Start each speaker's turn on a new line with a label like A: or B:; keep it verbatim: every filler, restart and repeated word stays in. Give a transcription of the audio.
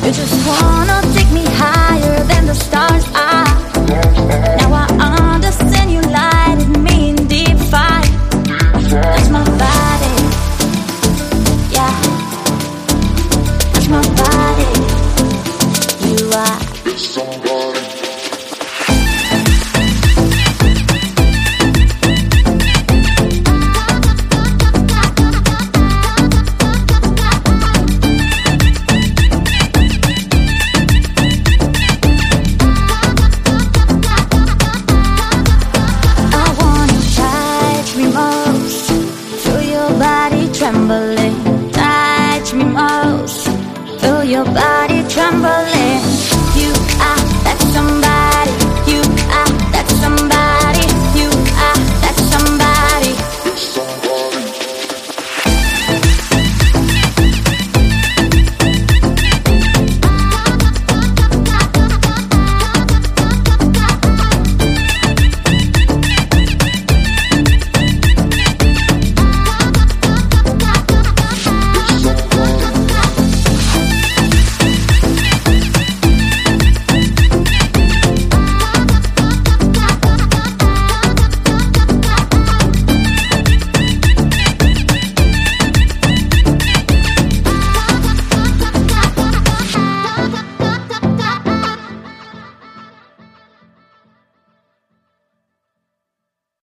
A: You just wanna take me higher than the stars are. Now I understand you lighted me in deep fire. That's my body, yeah. That's my body. You are somebody. Trembling, touch me most. Feel your body trembling.